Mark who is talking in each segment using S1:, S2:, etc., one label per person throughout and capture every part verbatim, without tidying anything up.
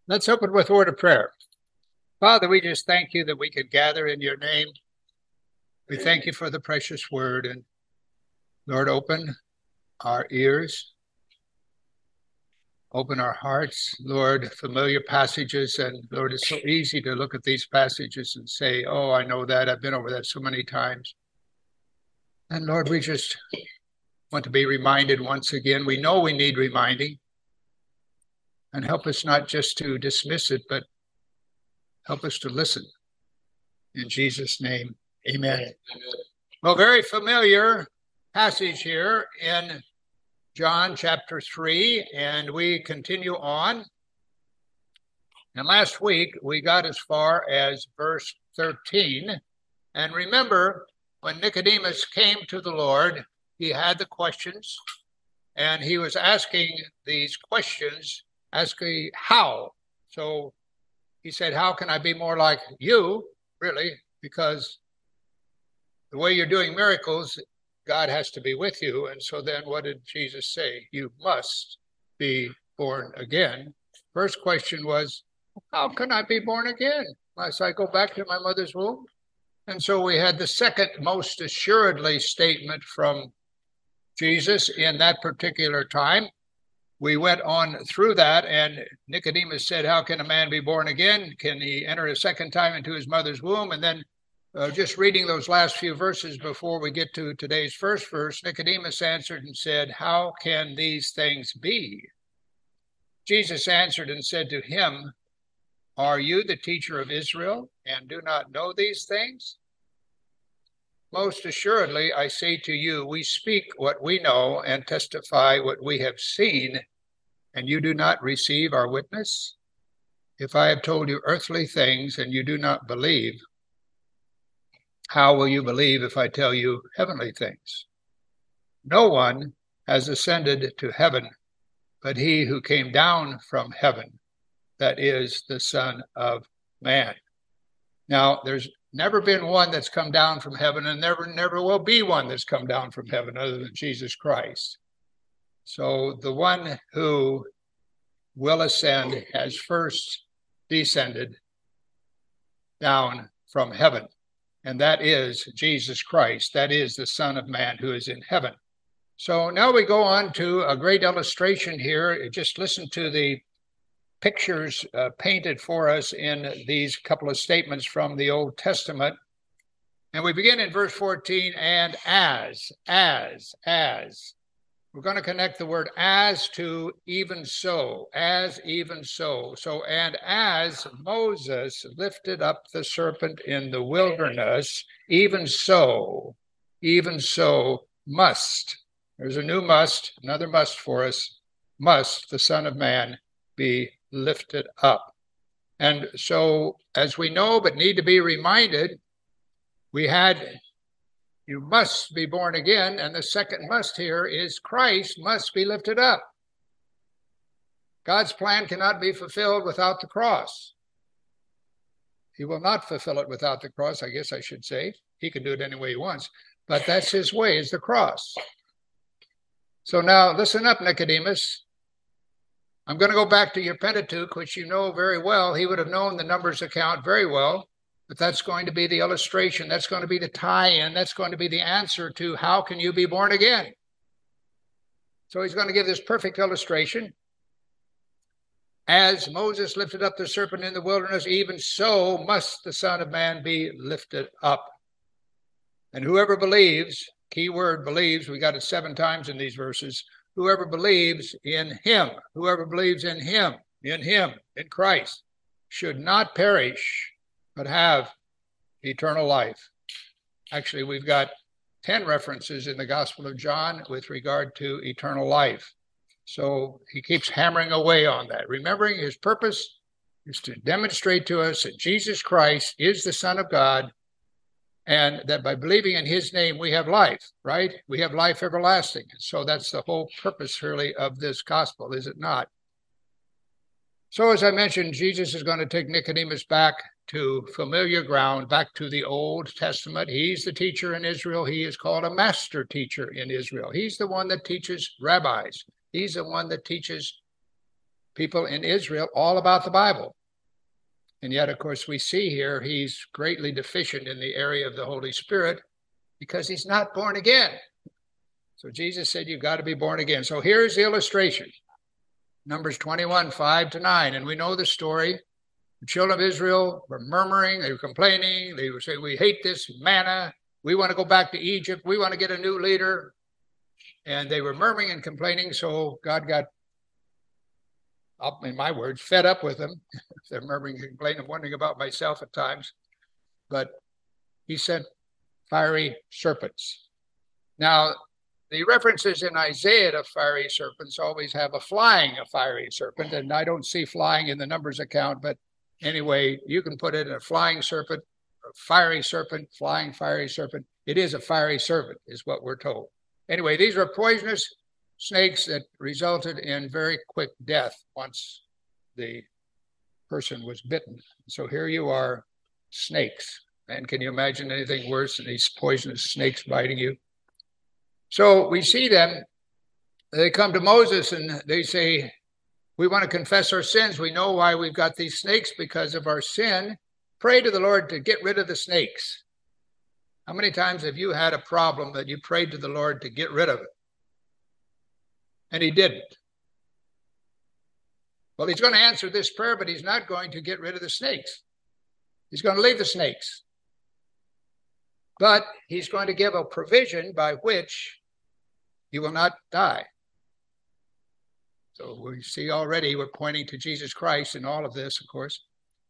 S1: Let's open with a word of prayer. Father, we just thank you that we could gather in your name. We thank you for the precious word. And Lord, open our ears, open our hearts. Lord, familiar passages. And Lord, it's so easy to look at these passages and say, oh, I know that. I've been over that so many times. And Lord, we just want to be reminded once again. We know we need reminding. And help us not just to dismiss it, but help us to listen. In Jesus' name, amen. Amen. Well, very familiar passage here in John chapter three, and we continue on. And last week, we got as far as verse thirteen. And remember, when Nicodemus came to the Lord, he had the questions, and he was asking these questions, asking how. So he said, how can I be more like you, really? Because the way you're doing miracles, God has to be with you. And so then what did Jesus say? You must be born again. First question was, how can I be born again? Must I go back to my mother's womb? And so we had the second most assuredly statement from Jesus in that particular time. We went on through that, and Nicodemus said, how can a man be born again? Can he enter a second time into his mother's womb? And then uh, just reading those last few verses before we get to today's first verse, Nicodemus answered and said, how can these things be? Jesus answered and said to him, are you the teacher of Israel and do not know these things? Most assuredly, I say to you, we speak what we know and testify what we have seen, and you do not receive our witness? If I have told you earthly things and you do not believe, how will you believe if I tell you heavenly things? No one has ascended to heaven, but he who came down from heaven, that is the Son of Man. Now, there's never been one that's come down from heaven, and never, never will be one that's come down from heaven other than Jesus Christ. So the one who will ascend has first descended down from heaven, and that is Jesus Christ. That is the Son of Man who is in heaven. So now we go on to a great illustration here. Just listen to the pictures uh, painted for us in these couple of statements from the Old Testament. And we begin in verse fourteen, and as, as, as. We're going to connect the word as to even so, as, even so. So, and as Moses lifted up the serpent in the wilderness, even so, even so must. There's a new must, another must for us, must the Son of Man be lifted up. And so, as we know but need to be reminded, we had, you must be born again, and the second must here is Christ must be lifted up. God's plan cannot be fulfilled without the cross. He will not fulfill it without the cross, I guess I should say. He can do it any way he wants, but that's his way, is the cross. So now listen up, Nicodemus. I'm going to go back to your Pentateuch, which you know very well. He would have known the Numbers account very well, but that's going to be the illustration. That's going to be the tie-in. That's going to be the answer to how can you be born again? So he's going to give this perfect illustration. As Moses lifted up the serpent in the wilderness, even so must the Son of Man be lifted up. And whoever believes, key word believes, we got it seven times in these verses, whoever believes in him, whoever believes in him, in him, in Christ, should not perish, but have eternal life. Actually, we've got ten references in the Gospel of John with regard to eternal life. So he keeps hammering away on that, remembering his purpose is to demonstrate to us that Jesus Christ is the Son of God, and that by believing in his name, we have life, right? We have life everlasting. So that's the whole purpose, really, of this gospel, is it not? So as I mentioned, Jesus is going to take Nicodemus back to familiar ground, back to the Old Testament. He's the teacher in Israel. He is called a master teacher in Israel. He's the one that teaches rabbis. He's the one that teaches people in Israel all about the Bible. And yet, of course, we see here he's greatly deficient in the area of the Holy Spirit because he's not born again. So Jesus said, you've got to be born again. So here's the illustration. Numbers twenty-one, five to nine. And we know the story. The children of Israel were murmuring. They were complaining. They were saying, we hate this manna. We want to go back to Egypt. We want to get a new leader. And they were murmuring and complaining. So God got, up in my words, fed up with them. They're murmuring and complaining. I'm wondering about myself at times. But he sent fiery serpents. Now, the references in Isaiah to fiery serpents always have a flying a fiery serpent, and I don't see flying in the Numbers account, but anyway, you can put it in a flying serpent, a fiery serpent, flying fiery serpent. It is a fiery serpent, is what we're told. Anyway, these were poisonous snakes that resulted in very quick death once the person was bitten. So here you are, snakes. And can you imagine anything worse than these poisonous snakes biting you? So we see them, they come to Moses and they say, we want to confess our sins. We know why we've got these snakes because of our sin. Pray to the Lord to get rid of the snakes. How many times have you had a problem that you prayed to the Lord to get rid of it? And he didn't. Well, he's going to answer this prayer, but he's not going to get rid of the snakes. He's going to leave the snakes. But he's going to give a provision by which you will not die. So we see already we're pointing to Jesus Christ in all of this, of course.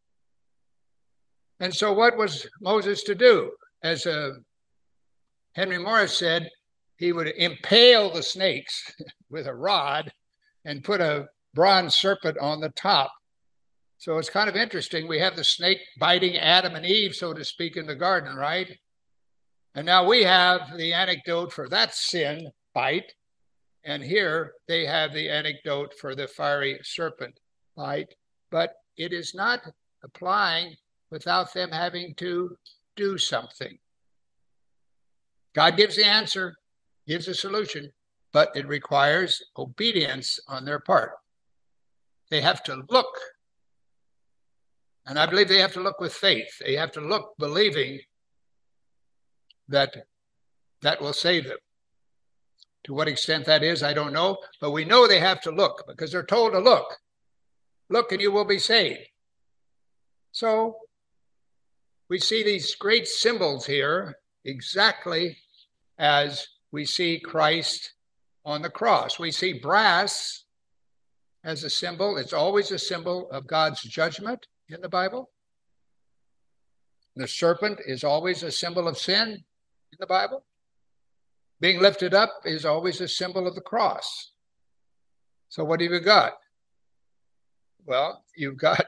S1: And so what was Moses to do? As uh, Henry Morris said, he would impale the snakes with a rod and put a bronze serpent on the top. So it's kind of interesting. We have the snake biting Adam and Eve, so to speak, in the garden, right? And now we have the anecdote for that sin bite. And here they have the anecdote for the fiery serpent bite. But it is not applying without them having to do something. God gives the answer, gives a solution, but it requires obedience on their part. They have to look. And I believe they have to look with faith. They have to look believing that that will save them. To what extent that is, I don't know, but we know they have to look because they're told to look. Look and you will be saved. So we see these great symbols here exactly as we see Christ on the cross. We see brass as a symbol. It's always a symbol of God's judgment in the Bible. The serpent is always a symbol of sin in the Bible. Being lifted up is always a symbol of the cross. So what have you got? Well, you've got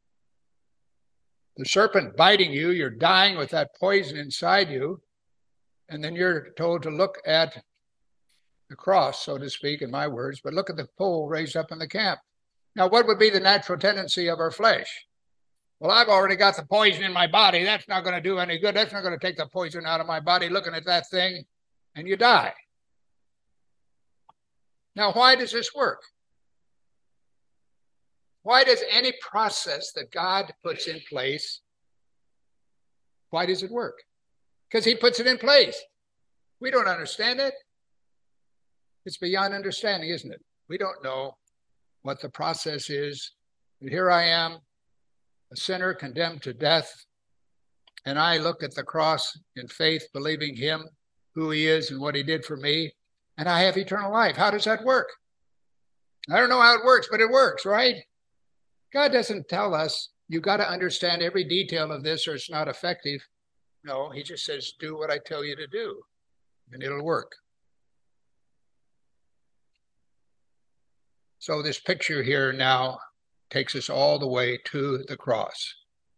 S1: the serpent biting you. You're dying with that poison inside you. And then you're told to look at the cross, so to speak, in my words, but look at the pole raised up in the camp. Now, what would be the natural tendency of our flesh? Well, I've already got the poison in my body. That's not going to do any good. That's not going to take the poison out of my body. Looking at that thing, and you die. Now, why does this work? Why does any process that God puts in place, why does it work? Because he puts it in place. We don't understand it. It's beyond understanding, isn't it? We don't know what the process is. And here I am, a sinner condemned to death, and I look at the cross in faith, believing him, who he is and what he did for me, and I have eternal life. How does that work? I don't know how it works, but it works, right? God doesn't tell us, you've got to understand every detail of this or it's not effective. No, he just says, do what I tell you to do, and it'll work. So this picture here now takes us all the way to the cross.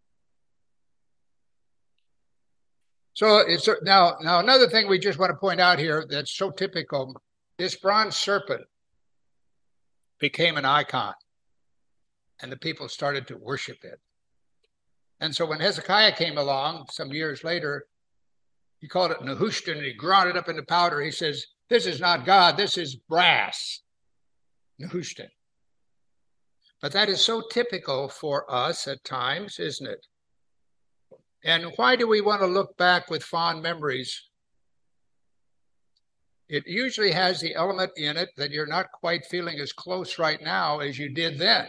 S1: So it's now, now another thing we just want to point out here that's so typical, this bronze serpent became an icon, and the people started to worship it. And so when Hezekiah came along some years later, he called it Nehushtan, and he ground it up into powder. He says, this is not God, this is brass. Nehushtan. But that is so typical for us at times, isn't it? And why do we want to look back with fond memories? It usually has the element in it that you're not quite feeling as close right now as you did then.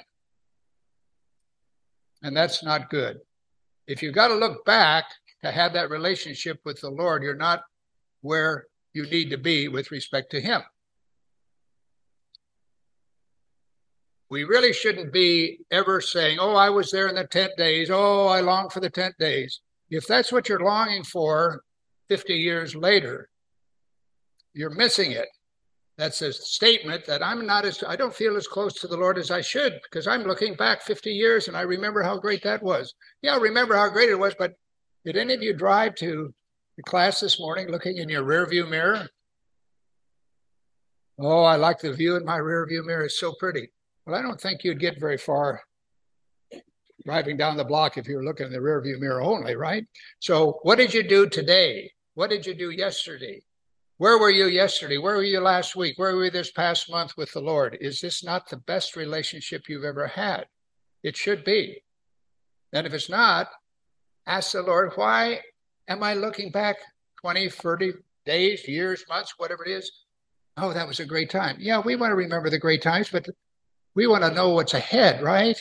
S1: And that's not good. If you've got to look back to have that relationship with the Lord, you're not where you need to be with respect to him. We really shouldn't be ever saying, oh, I was there in the tent days. Oh, I long for the tent days. If that's what you're longing for fifty years later, you're missing it. That's a statement that I'm not as, I don't feel as close to the Lord as I should, because I'm looking back fifty years and I remember how great that was. Yeah, I remember how great it was, but did any of you drive to the class this morning looking in your rearview mirror? Oh, I like the view in my rearview mirror. It's so pretty. Well, I don't think you'd get very far driving down the block if you were looking in the rearview mirror only, right? So what did you do today? What did you do yesterday? Where were you yesterday? Where were you last week? Where were you this past month with the Lord? Is this not the best relationship you've ever had? It should be. And if it's not, ask the Lord, why am I looking back twenty, thirty days, years, months, whatever it is? Oh, that was a great time. Yeah, we want to remember the great times, but we want to know what's ahead, right?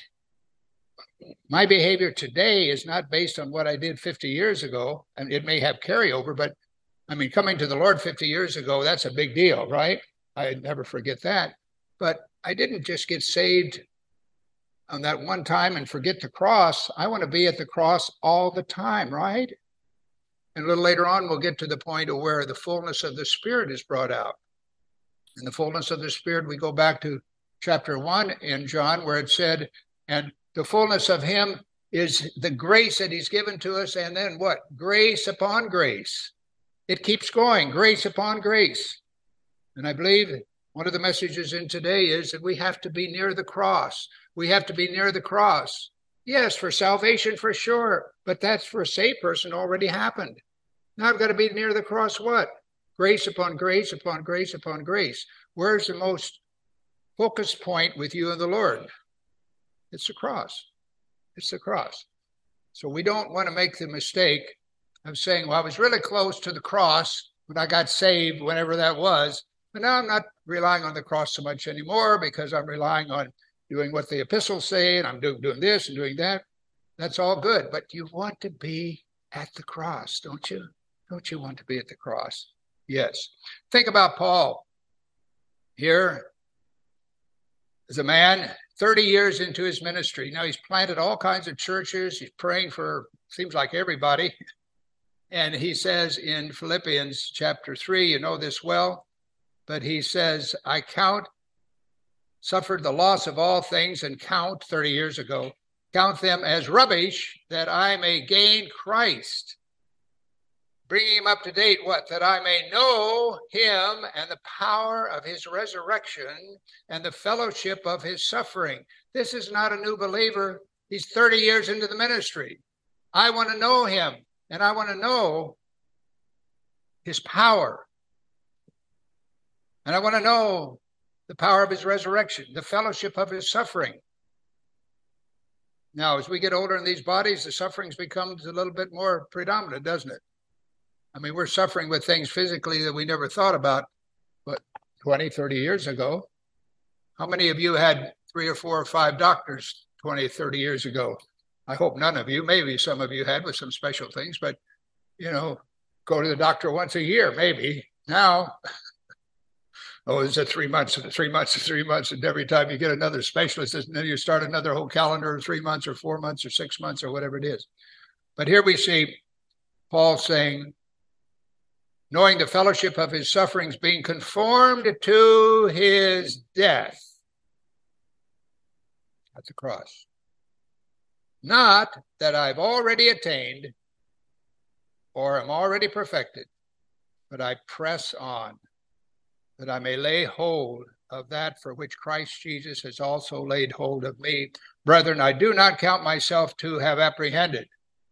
S1: My behavior today is not based on what I did fifty years ago, and it may have carryover, but I mean, coming to the Lord fifty years ago, that's a big deal, right? I never forget that. But I didn't just get saved on that one time and forget the cross. I want to be at the cross all the time, right? And a little later on, we'll get to the point of where the fullness of the Spirit is brought out. In the fullness of the Spirit, we go back to chapter one in John, where it said, and the fullness of him is the grace that he's given to us. And then what? Grace upon grace. It keeps going, grace upon grace. And I believe one of the messages in today is that we have to be near the cross. We have to be near the cross. Yes, for salvation, for sure. But that's for a saved person already happened. Now I've got to be near the cross what? Grace upon grace upon grace upon grace. Where's the most focus point with you and the Lord? It's the cross. It's the cross. So we don't want to make the mistake of saying, well, I was really close to the cross when I got saved, whenever that was, but now I'm not relying on the cross so much anymore because I'm relying on doing what the epistles say, and I'm doing, doing this and doing that. That's all good, but you want to be at the cross, don't you? Don't you want to be at the cross? Yes. Think about Paul. Here is a man thirty years into his ministry. Now he's planted all kinds of churches. He's praying for, seems like everybody. And he says in Philippians chapter three, you know this well, but he says, I count, suffered the loss of all things and count, thirty years ago, count them as rubbish that I may gain Christ. Bringing him up to date, what? That I may know him and the power of his resurrection and the fellowship of his suffering. This is not a new believer. He's thirty years into the ministry. I want to know him. And I want to know his power. And I want to know the power of his resurrection, the fellowship of his suffering. Now, as we get older in these bodies, the sufferings becomes a little bit more predominant, doesn't it? I mean, we're suffering with things physically that we never thought about, but twenty, thirty years ago. How many of you had three or four or five doctors twenty, thirty years ago? I hope none of you, maybe some of you had with some special things, but, you know, go to the doctor once a year, maybe. Now, oh, is it three months, three months, three months, and every time you get another specialist, and then you start another whole calendar of three months or four months or six months or whatever it is. But here we see Paul saying, knowing the fellowship of his sufferings, being conformed to his death at the cross. Not that I've already attained or am already perfected, but I press on, that I may lay hold of that for which Christ Jesus has also laid hold of me. Brethren, I do not count myself to have apprehended.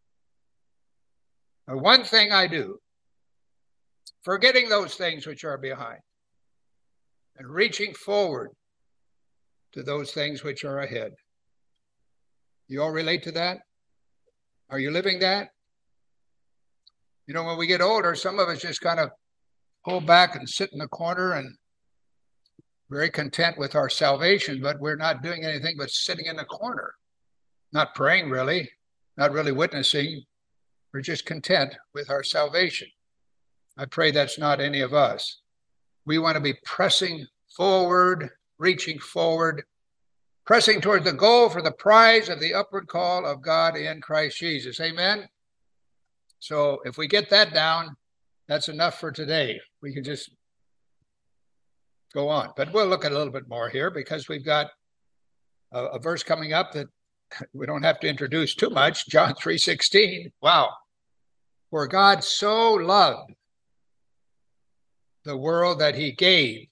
S1: But one thing I do, forgetting those things which are behind and reaching forward to those things which are ahead. You all relate to that? Are you living that? You know, when we get older, some of us just kind of pull back and sit in the corner and very content with our salvation, but we're not doing anything but sitting in the corner, not praying really, not really witnessing. We're just content with our salvation. I pray that's not any of us. We want to be pressing forward, reaching forward, pressing toward the goal for the prize of the upward call of God in Christ Jesus. Amen? So if we get that down, that's enough for today. We can just go on. But we'll look at a little bit more here because we've got a, a verse coming up that we don't have to introduce too much. John three sixteen. Wow. For God so loved the world that he gave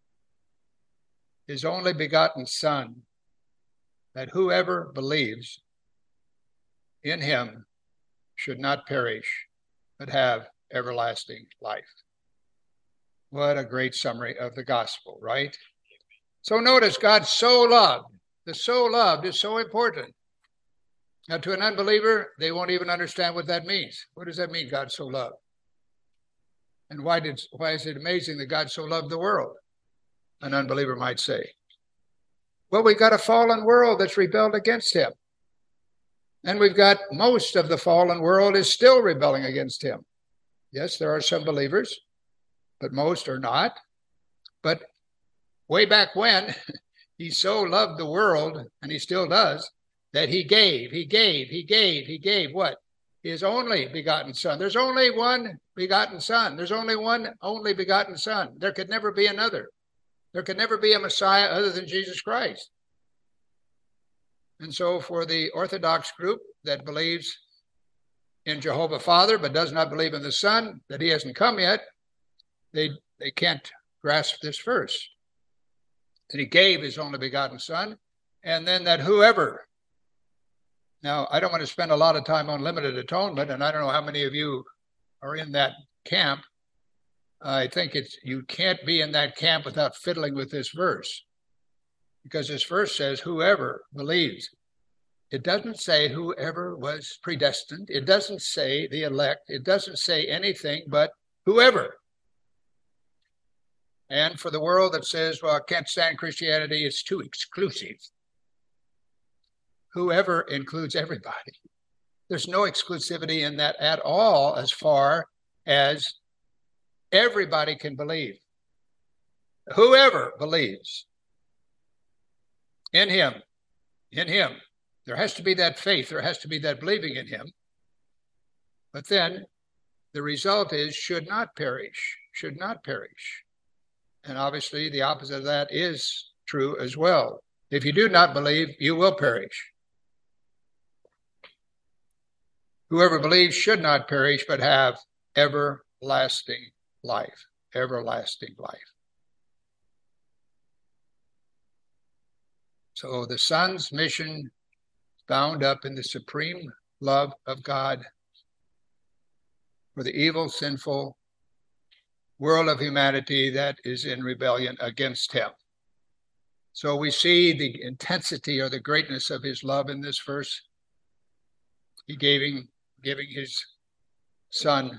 S1: his only begotten Son, that whoever believes in him should not perish, but have everlasting life. What a great summary of the gospel, right? So notice God so loved. The so loved is so important. Now, to an unbeliever, they won't even understand what that means. What does that mean, God so loved? And why did why is it amazing that God so loved the world? An unbeliever might say. Well, we've got a fallen world that's rebelled against him. And we've got most of the fallen world is still rebelling against him. Yes, there are some believers, but most are not. But way back when, he so loved the world, and he still does, that he gave, he gave, he gave, he gave what? His only begotten Son. There's only one begotten Son. There's only one only begotten Son. There could never be another. There could never be a Messiah other than Jesus Christ. And so for the Orthodox group that believes in Jehovah Father but does not believe in the Son, that he hasn't come yet, they, they can't grasp this verse. That he gave his only begotten Son, and then that whoever. Now, I don't want to spend a lot of time on limited atonement, and I don't know how many of you are in that camp. I think it's you can't be in that camp without fiddling with this verse, because this verse says whoever believes. It doesn't say whoever was predestined. It doesn't say the elect. It doesn't say anything but whoever. And for the world that says, well, I can't stand Christianity, it's too exclusive. Whoever includes everybody. There's no exclusivity in that at all as far as everybody can believe. Whoever believes in him, in him. There has to be that faith. There has to be that believing in him. But then the result is should not perish, should not perish. And obviously the opposite of that is true as well. If you do not believe, you will perish. Whoever believes should not perish, but have everlasting life, everlasting life. So the Son's mission is bound up in the supreme love of God for the evil, sinful world of humanity that is in rebellion against him. So we see the intensity or the greatness of his love in this verse. He gave him, giving his Son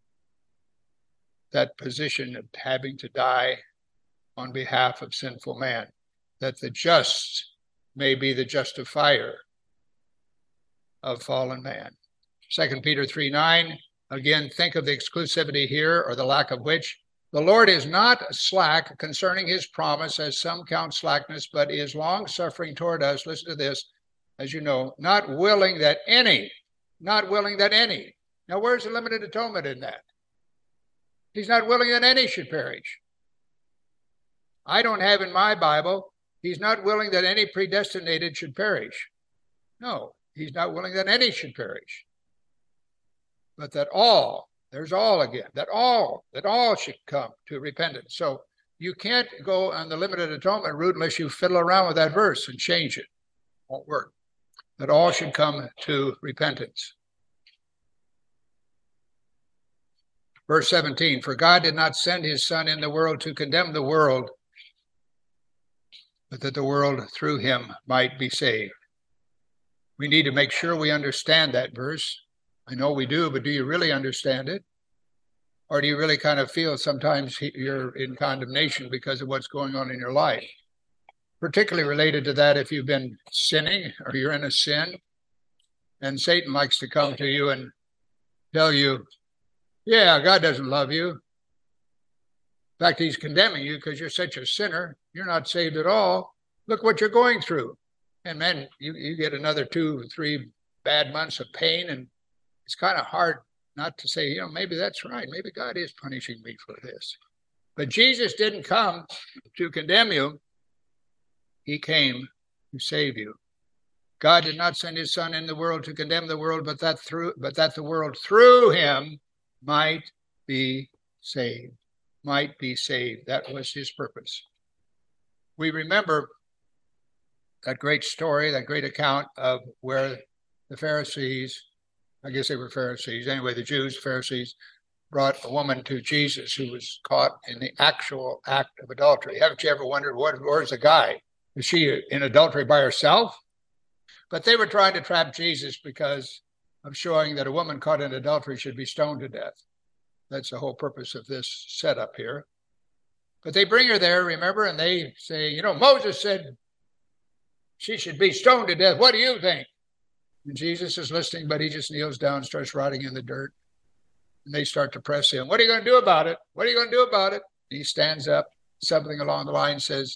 S1: that position of having to die on behalf of sinful man, that the just may be the justifier of fallen man. Second Peter three nine, again, think of the exclusivity here, or the lack of which. The Lord is not slack concerning his promise, as some count slackness, but is long-suffering toward us. Listen to this, as you know, not willing that any, not willing that any. Now, where's the limited atonement in that? He's not willing that any should perish. I don't have in my Bible, he's not willing that any predestinated should perish. No, he's not willing that any should perish. But that all, there's all again, that all, that all should come to repentance. So you can't go on the limited atonement route unless you fiddle around with that verse and change it. It won't work. That all should come to repentance. Verse seventeen, for God did not send his Son in the world to condemn the world, but that the world through him might be saved. We need to make sure we understand that verse. I know we do, but do you really understand it? Or do you really kind of feel sometimes you're in condemnation because of what's going on in your life? Particularly related to that, if you've been sinning or you're in a sin, and Satan likes to come to you and tell you, yeah, God doesn't love you. In fact, he's condemning you because you're such a sinner. You're not saved at all. Look what you're going through. And then you, you get another two, three bad months of pain, and it's kind of hard not to say, you know, maybe that's right. Maybe God is punishing me for this. But Jesus didn't come to condemn you. He came to save you. God did not send his son in the world to condemn the world, but that through, but that the world through him might be saved, might be saved. That was his purpose. We remember that great story, that great account of where the Pharisees, I guess they were Pharisees, anyway, the Jews, Pharisees, brought a woman to Jesus who was caught in the actual act of adultery. Haven't you ever wondered, what, where's the guy? Is she in adultery by herself? But they were trying to trap Jesus because of showing that a woman caught in adultery should be stoned to death. That's the whole purpose of this setup here. But they bring her there, remember, and they say, you know, Moses said she should be stoned to death. What do you think? And Jesus is listening, but he just kneels down and starts writing in the dirt. And they start to press him. What are you going to do about it? What are you going to do about it? And he stands up, something along the line says,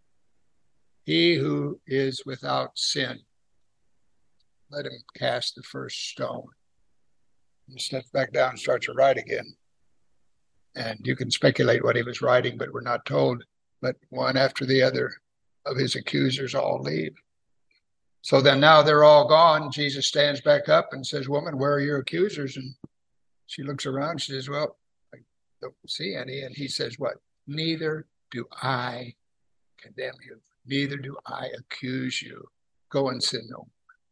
S1: he who is without sin, let him cast the first stone. He steps back down and starts to write again. And you can speculate what he was writing, but we're not told. But one after the other of his accusers all leave. So then now they're all gone. Jesus stands back up and says, woman, where are your accusers? And she looks around. She says, well, I don't see any. And he says, what? Neither do I condemn you. Neither do I accuse you. Go and sin no more.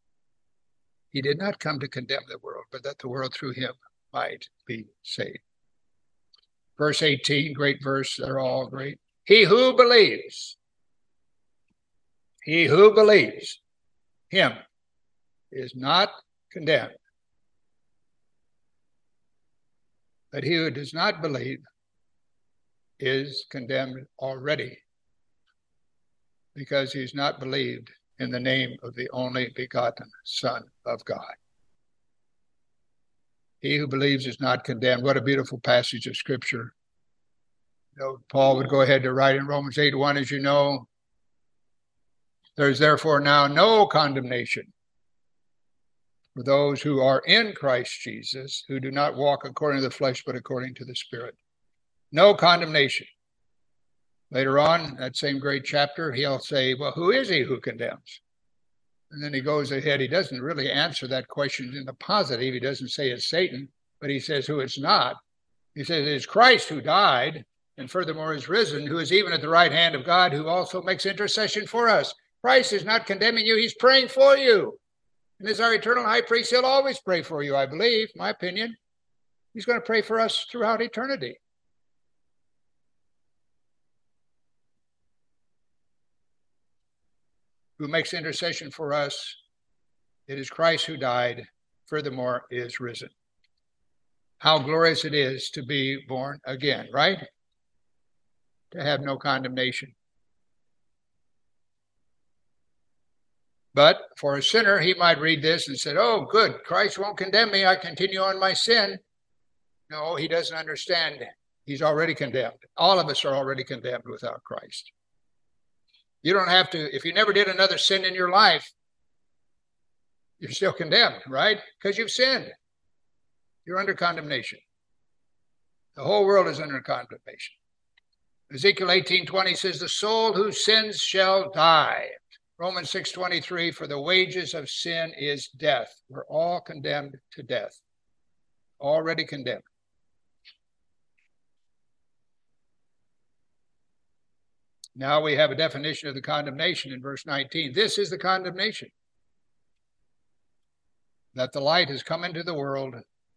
S1: He did not come to condemn the world, but that the world through him might be saved. Verse eighteen, great verse. They're all great. He who believes, he who believes him is not condemned. But he who does not believe is condemned already, because he's not believed in the name of the only begotten Son of God. He who believes is not condemned. What a beautiful passage of Scripture. You know, Paul would go ahead to write in Romans eight one, as you know, there's therefore now no condemnation for those who are in Christ Jesus, who do not walk according to the flesh, but according to the Spirit. No condemnation. Later on, that same great chapter, he'll say, well, who is he who condemns? And then he goes ahead. He doesn't really answer that question in the positive. He doesn't say it's Satan, but he says who it's not. He says it is Christ who died, and furthermore is risen, who is even at the right hand of God, who also makes intercession for us. Christ is not condemning you. He's praying for you. And as our eternal high priest, he'll always pray for you, I believe, my opinion. He's going to pray for us throughout eternity. Who makes intercession for us. It is Christ who died, furthermore is risen. How glorious it is to be born again, right? To have no condemnation. But for a sinner, he might read this and say, oh, good, Christ won't condemn me. I continue on my sin. No, he doesn't understand. He's already condemned. All of us are already condemned without Christ. You don't have to, if you never did another sin in your life, you're still condemned, right? Because you've sinned. You're under condemnation. The whole world is under condemnation. Ezekiel eighteen twenty says, the soul whose sins shall die. Romans six twenty-three, for the wages of sin is death. We're all condemned to death. Already condemned. Now we have a definition of the condemnation in verse nineteen. This is the condemnation. That the light has come into the world,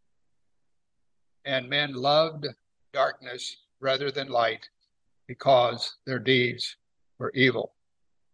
S1: and men loved darkness rather than light, because their deeds were evil.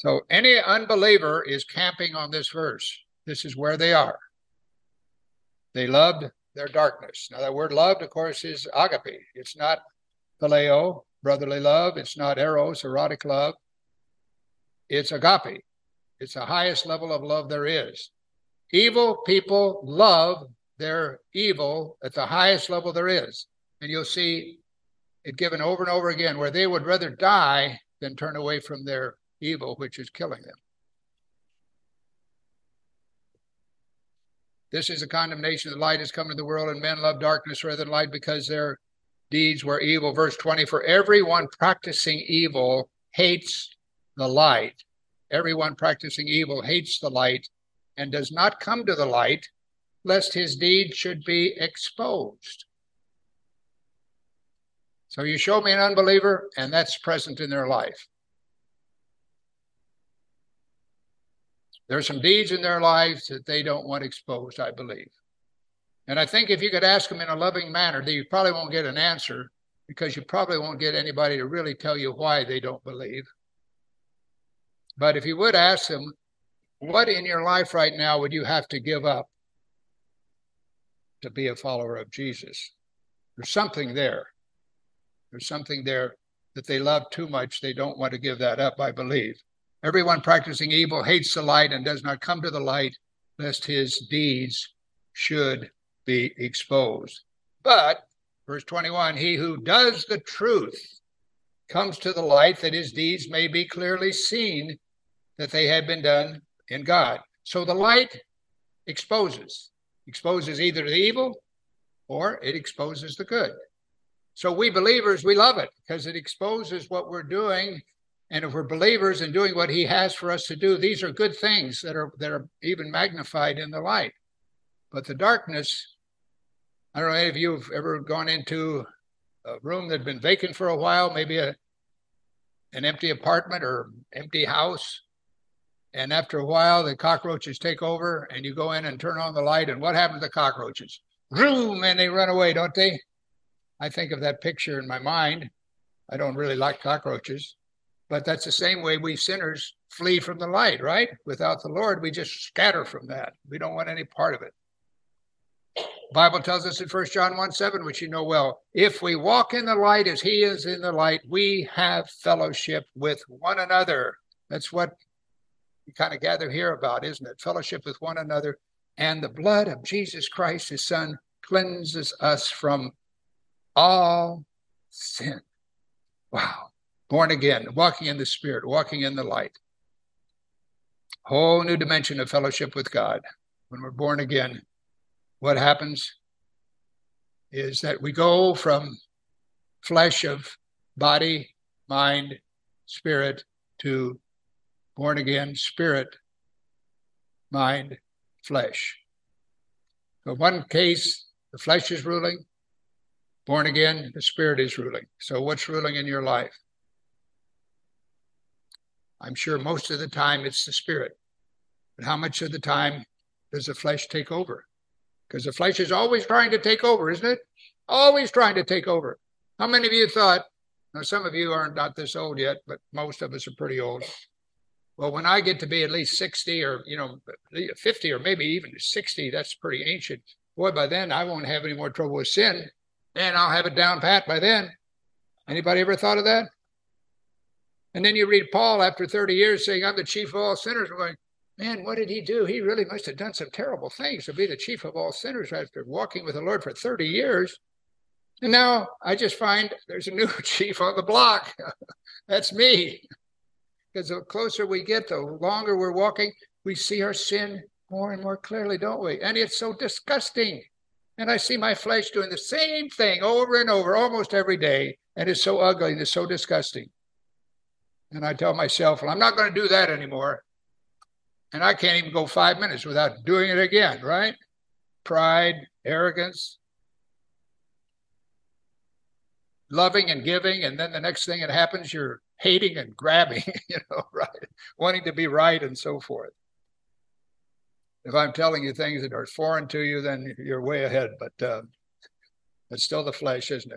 S1: So any unbeliever is camping on this verse. This is where they are. They loved their darkness. Now, that word loved, of course, is agape. It's not phileo, brotherly love. It's not eros, erotic love. It's agape. It's the highest level of love there is. Evil people love their evil at the highest level there is. And you'll see it given over and over again, where they would rather die than turn away from their evil, which is killing them. This is the condemnation. The light has come into the world, and men love darkness rather than light because their deeds were evil. Verse twenty, for everyone practicing evil hates the light. Everyone practicing evil hates the light and does not come to the light, lest his deed should be exposed. So you show me an unbeliever, and that's present in their life. There's some deeds in their lives that they don't want exposed, I believe. And I think if you could ask them in a loving manner, you probably won't get an answer, because you probably won't get anybody to really tell you why they don't believe. But if you would ask them, what in your life right now would you have to give up to be a follower of Jesus? There's something there. There's something there that they love too much. They don't want to give that up, I believe. Everyone practicing evil hates the light and does not come to the light, lest his deeds should be exposed. But, verse twenty-one, he who does the truth comes to the light, that his deeds may be clearly seen, that they have been done in God. So the light exposes. Exposes either the evil or it exposes the good. So we believers, we love it because it exposes what we're doing. And if we're believers and doing what he has for us to do, these are good things that are that are even magnified in the light. But the darkness, I don't know if you've ever gone into a room that had been vacant for a while, maybe a an empty apartment or empty house. And after a while, the cockroaches take over and you go in and turn on the light. And what happens to the cockroaches? Vroom, and they run away, don't they? I think of that picture in my mind. I don't really like cockroaches. But that's the same way we sinners flee from the light, right? Without the Lord, we just scatter from that. We don't want any part of it. The Bible tells us in First John one seven, which you know well, if we walk in the light as he is in the light, we have fellowship with one another. That's what we kind of gather here about, isn't it? Fellowship with one another. And the blood of Jesus Christ, his son, cleanses us from all sin. Wow. Born again, walking in the Spirit, walking in the light. Whole new dimension of fellowship with God. When we're born again, what happens is that we go from flesh of body, mind, spirit to born again spirit, mind, flesh. So in one case, the flesh is ruling. Born again, the spirit is ruling. So what's ruling in your life? I'm sure most of the time it's the spirit. But how much of the time does the flesh take over? Because the flesh is always trying to take over, isn't it? Always trying to take over. How many of you thought, now some of you aren't not this old yet, but most of us are pretty old. Well, when I get to be at least sixty or, you know, fifty or maybe even sixty, that's pretty ancient. Boy, by then I won't have any more trouble with sin. And I'll have it down pat by then. Anybody ever thought of that? And then you read Paul after thirty years saying, I'm the chief of all sinners. We're going, man, what did he do? He really must have done some terrible things to be the chief of all sinners after walking with the Lord for thirty years. And now I just find there's a new chief on the block. That's me. Because the closer we get, the longer we're walking, we see our sin more and more clearly, don't we? And it's so disgusting. And I see my flesh doing the same thing over and over almost every day. And it's so ugly and it's so disgusting. And I tell myself, well, I'm not going to do that anymore. And I can't even go five minutes without doing it again, right? Pride, arrogance, loving and giving. And then the next thing that happens, you're hating and grabbing, you know, right? Wanting to be right and so forth. If I'm telling you things that are foreign to you, then you're way ahead. But uh, it's still the flesh, isn't it?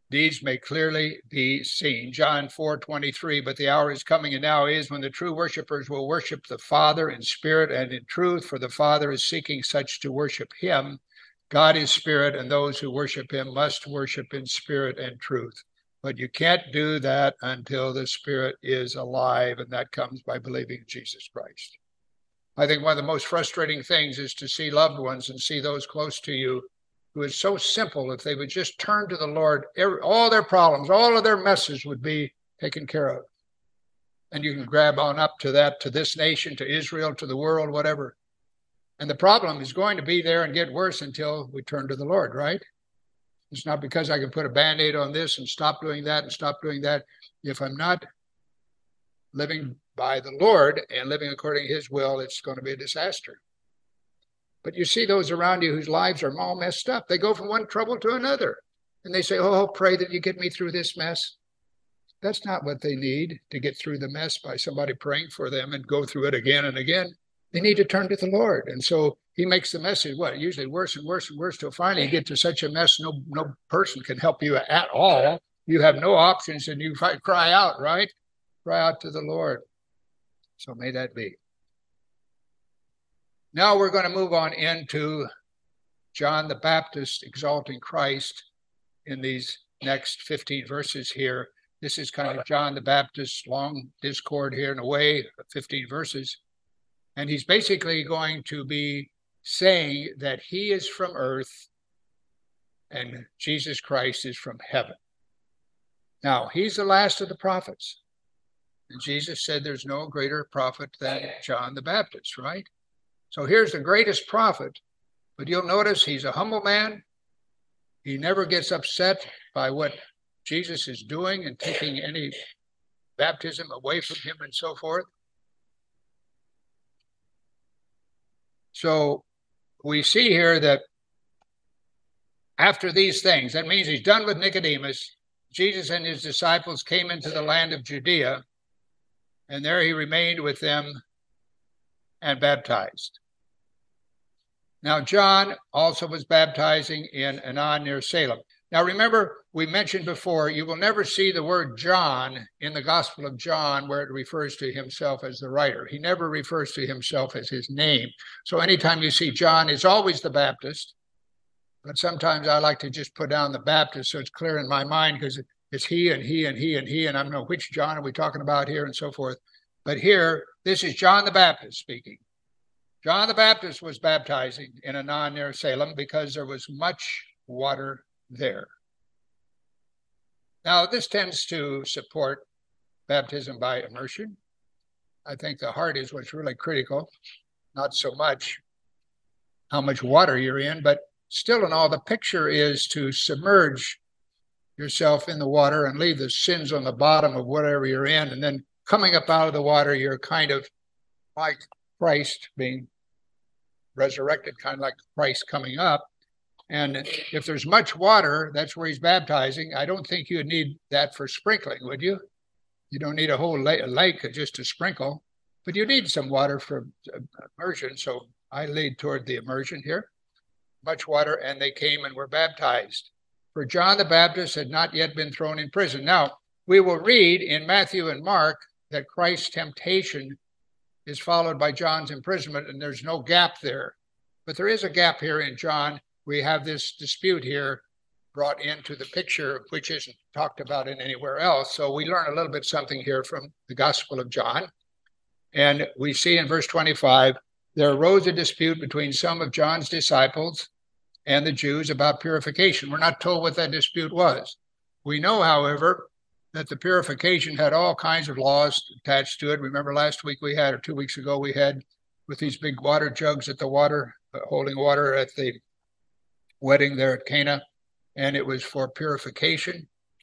S1: deeds may clearly be seen. John four twenty-three, but the hour is coming and now is when the true worshipers will worship the Father in spirit and in truth, for the Father is seeking such to worship him. God is spirit, and those who worship him must worship in spirit and truth. But you can't do that until the Spirit is alive, and that comes by believing in Jesus Christ. I think one of the most frustrating things is to see loved ones and see those close to you who is so simple. If they would just turn to the Lord, every, all their problems, all of their messes would be taken care of. And you can grab on up to that, to this nation, to Israel, to the world, whatever. And the problem is going to be there and get worse until we turn to the Lord, right? It's not because I can put a Band-Aid on this and stop doing that and stop doing that. If I'm not living by the Lord and living according to his will, it's going to be a disaster. But you see those around you whose lives are all messed up. They go from one trouble to another. And they say, oh, pray that you get me through this mess. That's not what they need, to get through the mess by somebody praying for them and go through it again and again. They need to turn to the Lord. And so he makes the message, what, usually worse and worse and worse till finally you get to such a mess no, no person can help you at all. You have no options and you cry out, right? Cry out to the Lord. So may that be. Now we're going to move on into John the Baptist exalting Christ in these next fifteen verses here. This is kind of John the Baptist's long discord here in a way, fifteen verses. And he's basically going to be saying that he is from earth and Jesus Christ is from heaven. Now, he's the last of the prophets. And Jesus said there's no greater prophet than John the Baptist, right? So here's the greatest prophet, but you'll notice he's a humble man. He never gets upset by what Jesus is doing and taking any baptism away from him and so forth. So we see here that after these things, that means he's done with Nicodemus. Jesus and his disciples came into the land of Judea, and there he remained with them and baptized. Now, John also was baptizing in Aenon near Salem. Now, remember, we mentioned before, you will never see the word John in the Gospel of John where it refers to himself as the writer. He never refers to himself as his name. So anytime you see John, it's always the Baptist. But sometimes I like to just put down the Baptist so it's clear in my mind because it's he and he and he and he, and I don't know which John are we talking about here and so forth. But here, this is John the Baptist speaking. John the Baptist was baptizing in Aenon near Salem because there was much water there. Now, this tends to support baptism by immersion. I think the heart is what's really critical, not so much how much water you're in, but still in all, the picture is to submerge yourself in the water and leave the sins on the bottom of whatever you're in, and then coming up out of the water, you're kind of like Christ being resurrected, kind of like Christ coming up. And if there's much water, that's where he's baptizing. I don't think you'd need that for sprinkling, would you? You don't need a whole lake just to sprinkle, but you need some water for immersion. So I lead toward the immersion here. Much water, and they came and were baptized. For John the Baptist had not yet been thrown in prison. Now, we will read in Matthew and Mark that Christ's temptation is followed by John's imprisonment, and there's no gap there. But there is a gap here in John. We have this dispute here brought into the picture, which isn't talked about in anywhere else. So we learn a little bit something here from the Gospel of John. And we see in verse twenty-five, there arose a dispute between some of John's disciples and the Jews about purification. We're not told what that dispute was. We know, however, that the purification had all kinds of laws attached to it. Remember last week we had, or two weeks ago we had, with these big water jugs at the water, uh, holding water at the wedding there at Cana, and it was for purification.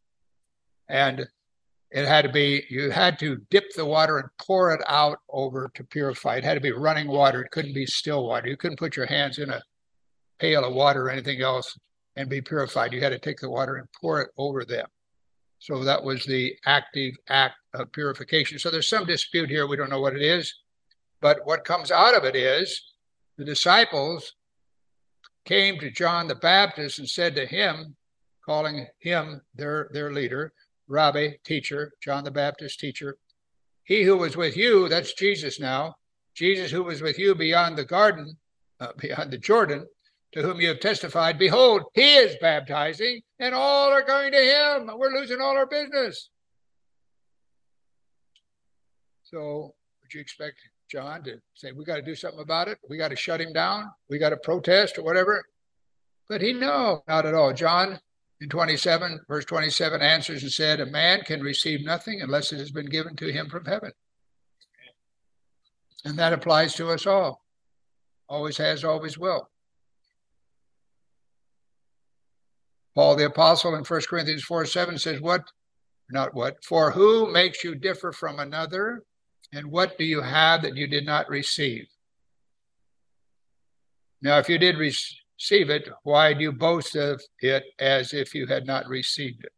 S1: And it had to be, you had to dip the water and pour it out over to purify. It had to be running water. It couldn't be still water. You couldn't put your hands in a pail of water or anything else and be purified. You had to take the water and pour it over them. So that was the active act of purification. So there's some dispute here. We don't know what it is. But what comes out of it is the disciples came to John the Baptist and said to him, calling him their, their leader, Rabbi, teacher, John the Baptist, teacher. He who was with you, that's Jesus now, Jesus who was with you beyond the garden, uh, beyond the Jordan, to whom you have testified, behold, he is baptizing, and all are going to him. We're losing all our business. So would you expect John to say, we got to do something about it? We got to shut him down? We got to protest or whatever? But he, no, not at all. John in twenty-seven, verse twenty-seven, answers and said, a man can receive nothing unless it has been given to him from heaven. And that applies to us all. Always has, always will. Paul the Apostle in First Corinthians four seven says, what, not what, for who makes you differ from another? And what do you have that you did not receive? Now, if you did receive it, why do you boast of it as if you had not received it?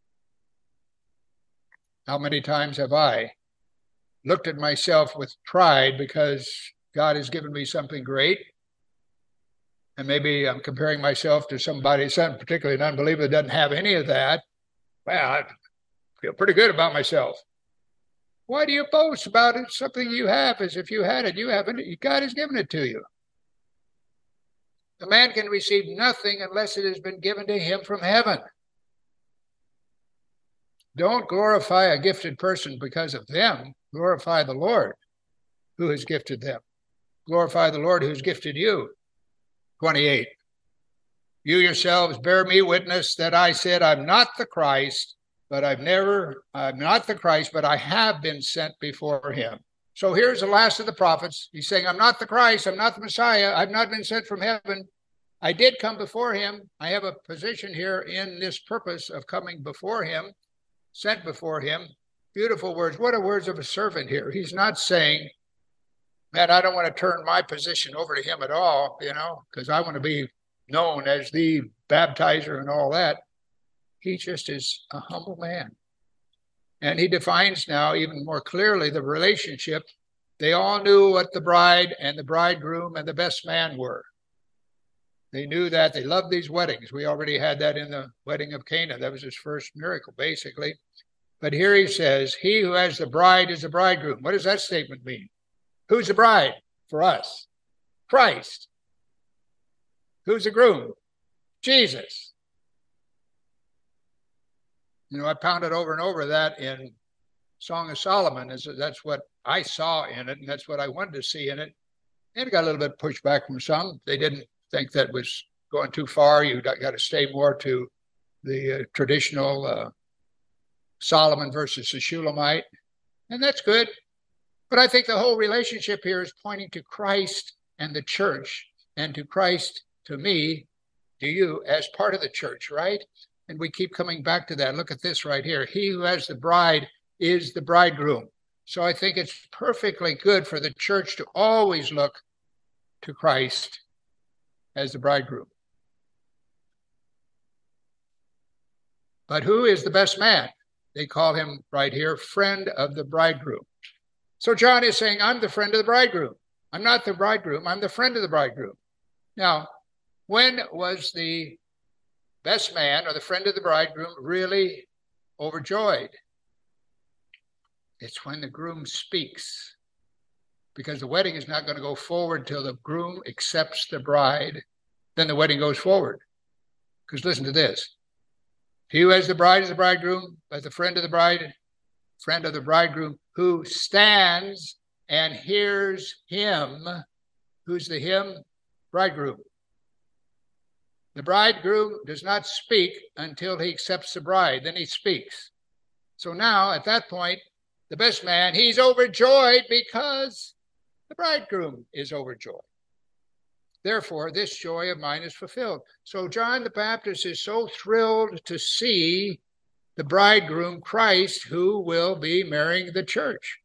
S1: How many times have I looked at myself with pride because God has given me something great? And maybe I'm comparing myself to somebody, some particularly an unbeliever that doesn't have any of that. Well, I feel pretty good about myself. Why do you boast about it? Something you have as if you had it. You haven't. God has given it to you. A man can receive nothing unless it has been given to him from heaven. Don't glorify a gifted person because of them. Glorify the Lord who has gifted them. Glorify the Lord who's gifted you. twenty-eight. You yourselves bear me witness that I said, I'm not the Christ, but I've never, I'm not the Christ, but I have been sent before him. So here's the last of the prophets. He's saying, I'm not the Christ, I'm not the Messiah, I've not been sent from heaven. I did come before him. I have a position here in this purpose of coming before him, sent before him. Beautiful words. What are words of a servant here? He's not saying, man, I don't want to turn my position over to him at all, you know, because I want to be known as the baptizer and all that. He just is a humble man. And he defines now even more clearly the relationship. They all knew what the bride and the bridegroom and the best man were. They knew that. They loved these weddings. We already had that in the wedding of Cana. That was his first miracle, basically. But here he says, he who has the bride is the bridegroom. What does that statement mean? Who's the bride for us? Christ. Who's the groom? Jesus. You know, I pounded over and over that in Song of Solomon. Is that's what I saw in it, and that's what I wanted to see in it. And it got a little bit pushback from some. They didn't think that was going too far. You got to stay more to the uh, traditional uh, Solomon versus the Shulamite. And that's good. But I think the whole relationship here is pointing to Christ and the church, and to Christ, to me, to you, as part of the church, right? And we keep coming back to that. Look at this right here. He who has the bride is the bridegroom. So I think it's perfectly good for the church to always look to Christ as the bridegroom. But who is the best man? They call him right here, friend of the bridegroom. So John is saying, I'm the friend of the bridegroom. I'm not the bridegroom. I'm the friend of the bridegroom. Now, when was the best man or the friend of the bridegroom really overjoyed? It's when the groom speaks, because the wedding is not going to go forward till the groom accepts the bride. Then the wedding goes forward. Because listen to this. He who has the bride is the bridegroom, but the friend of the bride, friend of the bridegroom, who stands and hears him. Who's the him? Bridegroom. The bridegroom does not speak until he accepts the bride. Then he speaks. So now, at that point, the best man, he's overjoyed because the bridegroom is overjoyed. Therefore, this joy of mine is fulfilled. So John the Baptist is so thrilled to see the bridegroom, Christ, who will be marrying the church.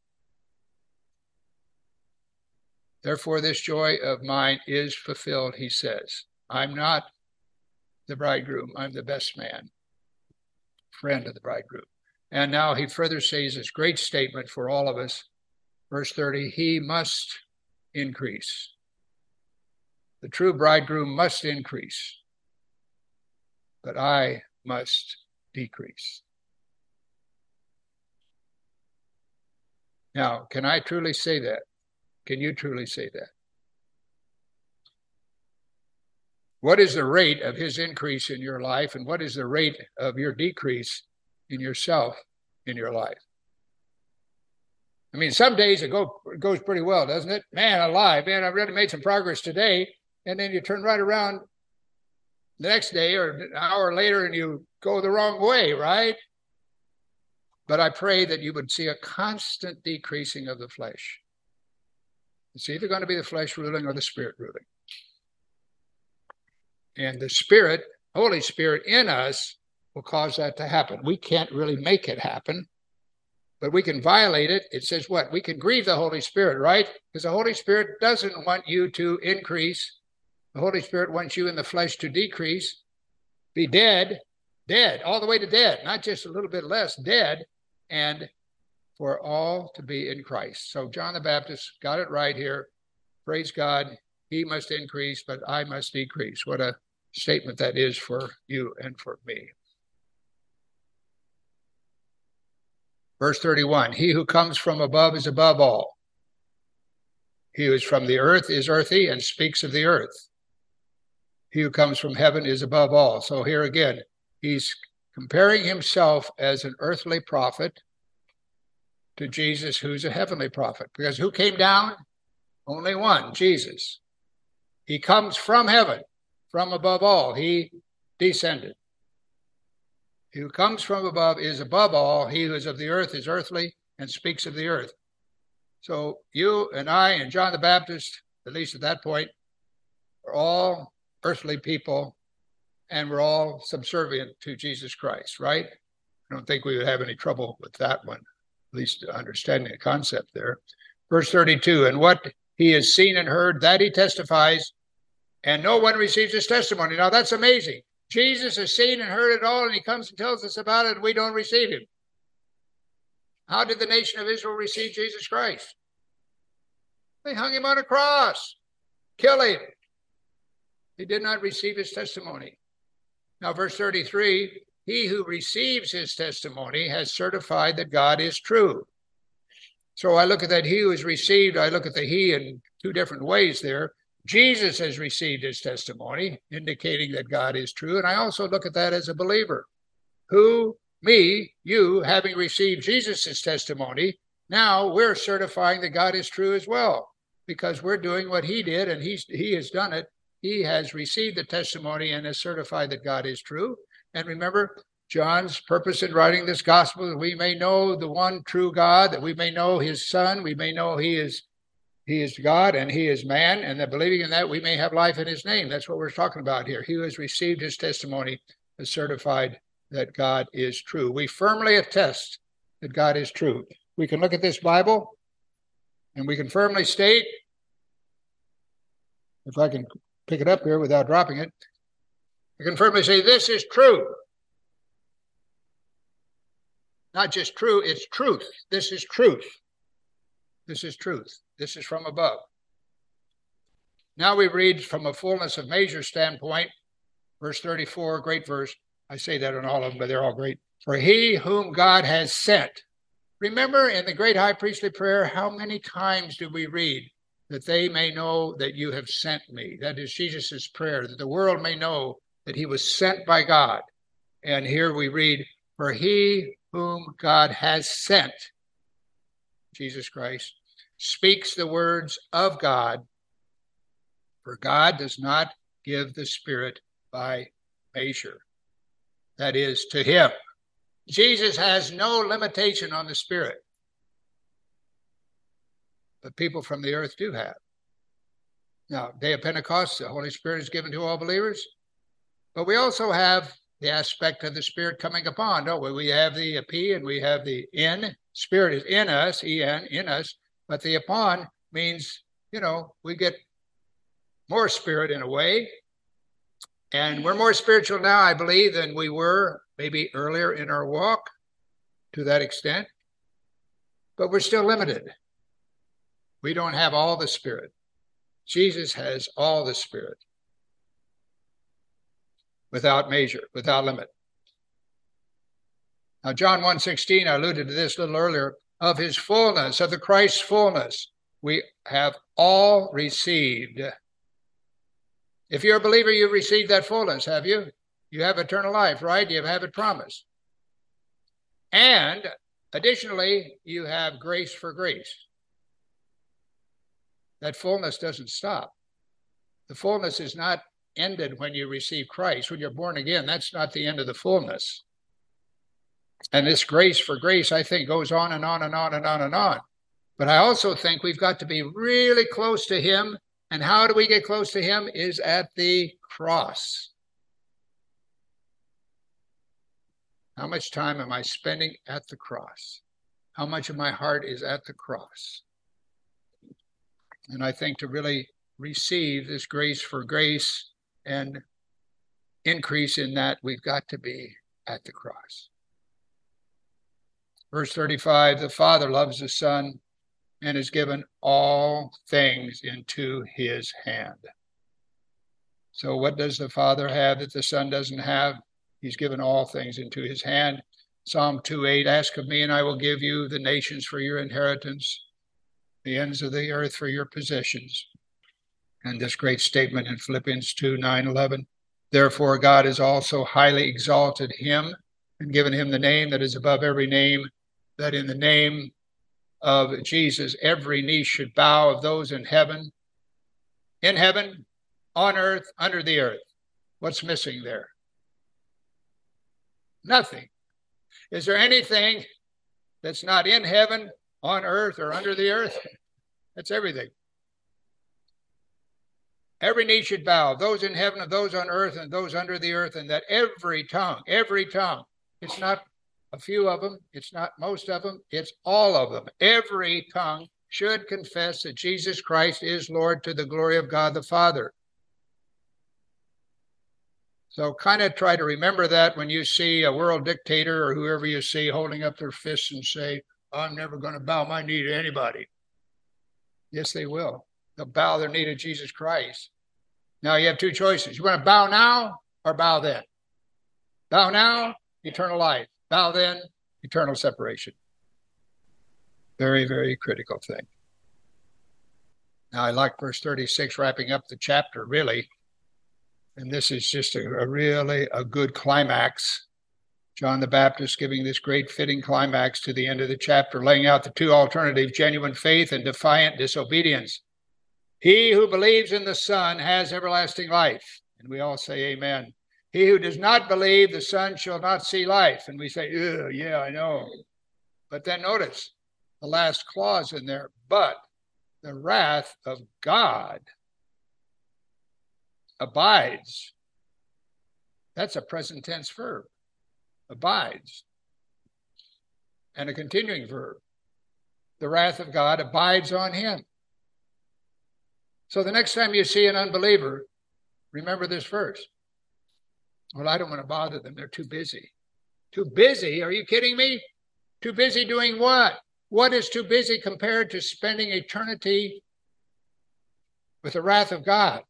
S1: Therefore, this joy of mine is fulfilled, he says. I'm not the bridegroom. I'm the best man, friend of the bridegroom. And now he further says this great statement for all of us. Verse thirty, he must increase. The true bridegroom must increase, but I must decrease. Now, can I truly say that? Can you truly say that? What is the rate of his increase in your life, and what is the rate of your decrease in yourself in your life? I mean, some days it, go, it goes pretty well, doesn't it? Man alive, man, I've really made some progress today. And then you turn right around the next day or an hour later and you go the wrong way, right? But I pray that you would see a constant decreasing of the flesh. It's either going to be the flesh ruling or the Spirit ruling. And the Spirit, Holy Spirit in us will cause that to happen. We can't really make it happen, but we can violate it. It says what? We can grieve the Holy Spirit, right? Because the Holy Spirit doesn't want you to increase. The Holy Spirit wants you in the flesh to decrease, be dead, dead, all the way to dead, not just a little bit less, dead, and for all to be in Christ. So John the Baptist got it right here. Praise God. He must increase, but I must decrease. What a statement that is for you and for me. Verse thirty-one, he who comes from above is above all. He who is from the earth is earthy and speaks of the earth. He who comes from heaven is above all. So here again, he's comparing himself as an earthly prophet to Jesus, who's a heavenly prophet. Because who came down? Only one, Jesus. He comes from heaven, from above all. He descended. He who comes from above is above all. He who is of the earth is earthly and speaks of the earth. So you and I and John the Baptist, at least at that point, are all earthly people, and we're all subservient to Jesus Christ, right? I don't think we would have any trouble with that one, at least understanding the concept there. Verse thirty-two, and what he has seen and heard, that he testifies, and no one receives his testimony. Now that's amazing. Jesus has seen and heard it all, and he comes and tells us about it, and we don't receive him. How did the nation of Israel receive Jesus Christ? They hung him on a cross, kill him. He did not receive his testimony. Now, verse thirty-three, he who receives his testimony has certified that God is true. So I look at that he who is received, I look at the he in two different ways there. Jesus has received his testimony, indicating that God is true. And I also look at that as a believer. Who, me, you, having received Jesus' testimony, now we're certifying that God is true as well, because we're doing what he did, and he's, he has done it. He has received the testimony and has certified that God is true. And remember, John's purpose in writing this gospel, that we may know the one true God, that we may know his Son, we may know he is He is God and he is man, and that believing in that we may have life in his name. That's what we're talking about here. He who has received his testimony is certified that God is true. We firmly attest that God is true. We can look at this Bible and we can firmly state, if I can pick it up here without dropping it, we can firmly say this is true. Not just true, it's truth. This is truth. This is truth. This is from above. Now we read from a fullness of measure standpoint, verse thirty-four, great verse. I say that on all of them, but they're all great. For he whom God has sent. Remember in the great high priestly prayer, how many times do we read that they may know that you have sent me? That is Jesus' prayer, that the world may know that he was sent by God. And here we read, for he whom God has sent, Jesus Christ, speaks the words of God, for God does not give the Spirit by measure. That is, to him. Jesus has no limitation on the Spirit, but people from the earth do have. Now, day of Pentecost, the Holy Spirit is given to all believers, but we also have the aspect of the Spirit coming upon, don't we? We have the P and we have the N. Spirit is in us, E N, in us. But the upon means, you know, we get more spirit in a way. And we're more spiritual now, I believe, than we were maybe earlier in our walk to that extent. But we're still limited. We don't have all the Spirit. Jesus has all the Spirit without measure, without limit. Now, John one sixteen, I alluded to this a little earlier, of his fullness, of the Christ's fullness, we have all received. If you're a believer, you've received that fullness, have you? You have eternal life, right? You have it promised. And additionally, you have grace for grace. That fullness doesn't stop. The fullness is not ended when you receive Christ. When you're born again, that's not the end of the fullness. And this grace for grace, I think, goes on and on and on and on and on. But I also think we've got to be really close to him. And how do we get close to him? Is at the cross. How much time am I spending at the cross? How much of my heart is at the cross? And I think to really receive this grace for grace and increase in that, we've got to be at the cross. Verse thirty-five, the Father loves the Son and has given all things into his hand. So what does the Father have that the Son doesn't have? He's given all things into his hand. Psalm two eight, ask of me and I will give you the nations for your inheritance, the ends of the earth for your possessions. And this great statement in Philippians two nine eleven, therefore God has also highly exalted him and given him the name that is above every name, that in the name of Jesus every knee should bow, of those in heaven, in heaven, on earth, under the earth. What's missing there? Nothing. Is there anything that's not in heaven, on earth, or under the earth? That's everything. Every knee should bow, those in heaven, of those on earth, and those under the earth, and that every tongue, every tongue, it's not a few of them, it's not most of them, it's all of them. Every tongue should confess that Jesus Christ is Lord to the glory of God the Father. So kind of try to remember that when you see a world dictator or whoever you see holding up their fists and say, I'm never going to bow my knee to anybody. Yes, they will. They'll bow their knee to Jesus Christ. Now you have two choices. You want to bow now or bow then? Bow now, eternal life. Bow then, eternal separation. Very, very critical thing. Now I like verse thirty-six, wrapping up the chapter, really. And this is just a, a really a good climax. John the Baptist giving this great fitting climax to the end of the chapter, laying out the two alternatives, genuine faith and defiant disobedience. He who believes in the Son has everlasting life. And we all say amen. He who does not believe the Son shall not see life. And we say, yeah, I know. But then notice the last clause in there, but the wrath of God abides. That's a present tense verb. Abides. And a continuing verb. The wrath of God abides on him. So the next time you see an unbeliever, remember this verse. Well, I don't want to bother them. They're too busy. Too busy? Are you kidding me? Too busy doing what? What is too busy compared to spending eternity with the wrath of God?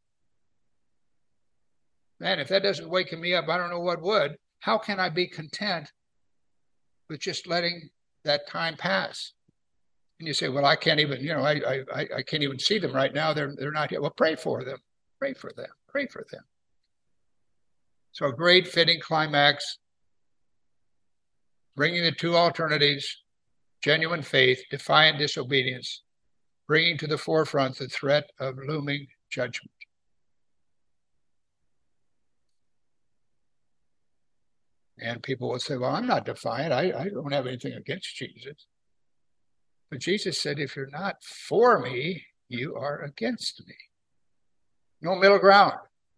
S1: Man, if that doesn't wake me up, I don't know what would. How can I be content with just letting that time pass? And you say, well, I can't even, you know, I I I can't even see them right now. They're they're not here. Well, pray for them. Pray for them. Pray for them. So a great fitting climax, bringing the two alternatives, genuine faith, defiant disobedience, bringing to the forefront the threat of looming judgment. And people will say, well, I'm not defiant. I, I don't have anything against Jesus. But Jesus said, if you're not for me, you are against me. No middle ground.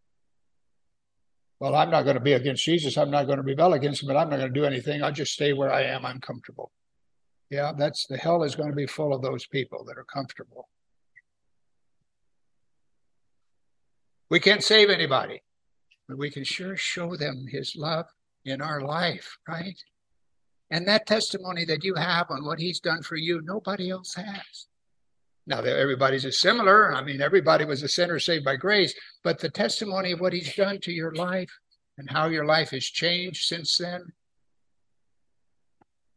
S1: Well, I'm not going to be against Jesus. I'm not going to rebel against him, but I'm not going to do anything. I'll just stay where I am. I'm comfortable. Yeah, that's the hell is going to be full of those people that are comfortable. We can't save anybody, but we can sure show them his love in our life, right? And that testimony that you have on what he's done for you, nobody else has. Now, everybody's a similar. I mean, everybody was a sinner saved by grace, but the testimony of what he's done to your life and how your life has changed since then,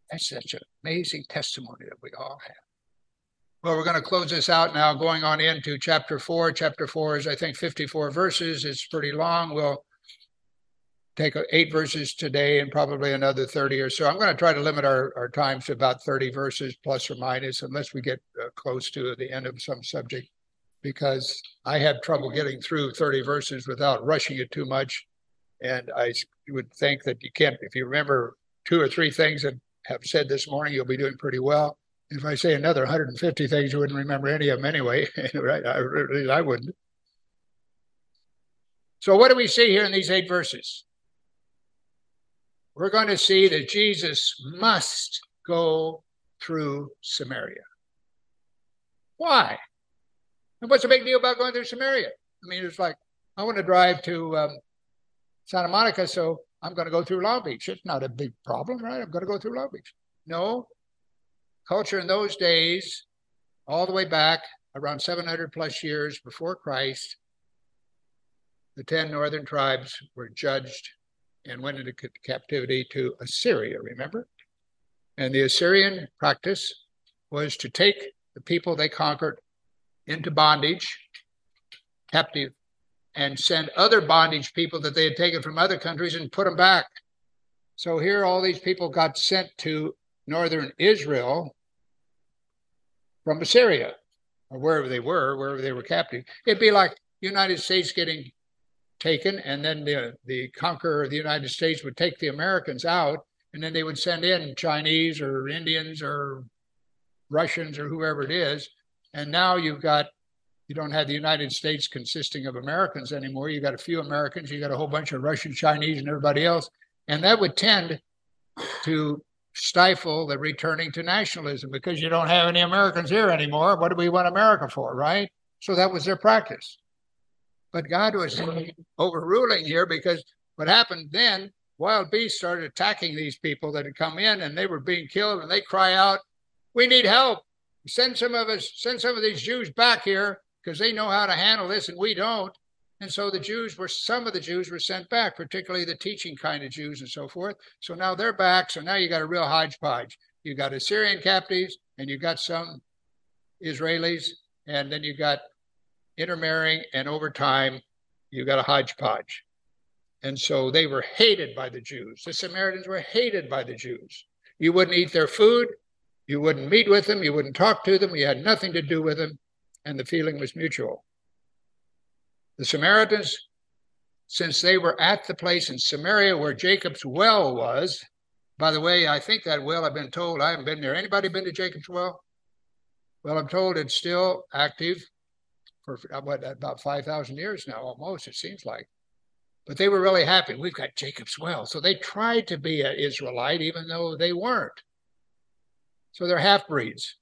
S1: That's such an amazing testimony that we all have. Well, we're going to close this out now, going on into chapter four. Chapter four is, I think, fifty-four verses. It's pretty long. We'll take eight verses today and probably another thirty or so. I'm going to try to limit our, our time to about thirty verses, plus or minus, unless we get uh, close to the end of some subject, because I have trouble getting through thirty verses without rushing it too much. And I would think that you can't, if you remember two or three things that have said this morning, you'll be doing pretty well. If I say another one hundred fifty things, you wouldn't remember any of them anyway, right? I, really, I wouldn't. So what do we see here in these eight verses? We're going to see that Jesus must go through Samaria. Why? And what's the big deal about going through Samaria? I mean, it's like, I want to drive to um, Santa Monica, so I'm going to go through Long Beach. It's not a big problem, right? I'm going to go through Long Beach. No. Culture in those days, all the way back around seven hundred plus years before Christ, the ten northern tribes were judged and went into captivity to Assyria, remember? And the Assyrian practice was to take the people they conquered into bondage, captive, and send other bondage people that they had taken from other countries and put them back. So here all these people got sent to northern Israel from Assyria, or wherever they were, wherever they were captive. It'd be like the United States getting taken, and then the, the conqueror of the United States would take the Americans out, and then they would send in Chinese or Indians or Russians or whoever it is. And now you've got, you don't have the United States consisting of Americans anymore. You've got a few Americans, you got a whole bunch of Russian, Chinese, and everybody else. And that would tend to stifle the returning to nationalism, because you don't have any Americans here anymore. What do we want America for, right? So that was their practice. But God was overruling here, because what happened then, wild beasts started attacking these people that had come in, and they were being killed, and they cry out, we need help. Send some of us, send some of these Jews back here, because they know how to handle this and we don't. And so the Jews were, some of the Jews were sent back, particularly the teaching kind of Jews and so forth. So now they're back. So now you got a real hodgepodge. You got Assyrian captives, and you got some Israelis, and then you got intermarrying, and over time, you got a hodgepodge. And so they were hated by the Jews. The Samaritans were hated by the Jews. You wouldn't eat their food. You wouldn't meet with them. You wouldn't talk to them. You had nothing to do with them. And the feeling was mutual. The Samaritans, since they were at the place in Samaria where Jacob's well was, by the way, I think that well, I've been told, I haven't been there. Anybody been to Jacob's well? Well, I'm told it's still active for what, about five thousand years now, almost, it seems like. But they were really happy. We've got Jacob's well. So they tried to be an Israelite, even though they weren't. So they're half-breeds.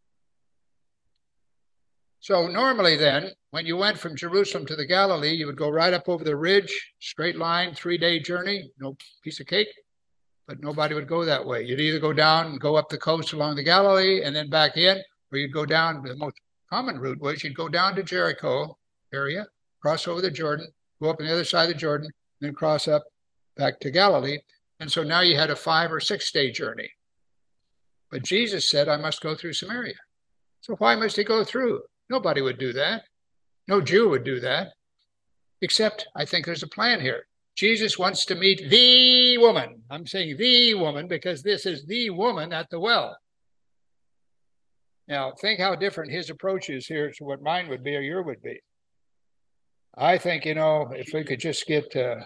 S1: So normally then, when you went from Jerusalem to the Galilee, you would go right up over the ridge, straight line, three-day journey, no piece of cake, but nobody would go that way. You'd either go down and go up the coast along the Galilee and then back in, or you'd go down, the most common route was you'd go down to Jericho area, cross over the Jordan, go up on the other side of the Jordan, then cross up back to Galilee. And so now you had a five or six day journey. But Jesus said, I must go through Samaria. So why must he go through? Nobody would do that. No Jew would do that. Except I think there's a plan here. Jesus wants to meet the woman. I'm saying the woman because this is the woman at the well. Now, think how different his approach is here to what mine would be or your would be. I think, you know, if we could just get uh,